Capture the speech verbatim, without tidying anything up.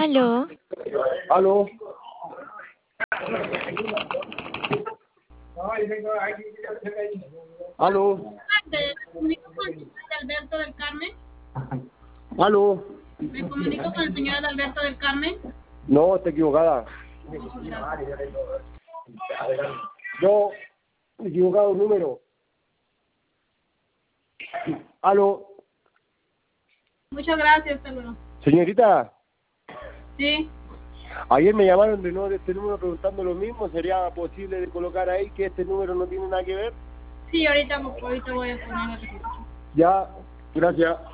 Aló. Aló. Aló. ¿Me comunico con el señor Alberto del Carmen? Aló. ¿Me comunico con el señor Alberto del Carmen? No, está equivocada. No, equivocado el número. Aló. Muchas gracias, hasta luego. Señorita, Sí, ayer me llamaron de nuevo de este número preguntando lo mismo. ¿Sería posible de colocar ahí que este número no tiene nada que ver? sí, ahorita, ahorita voy a poner el registro. Ya, gracias.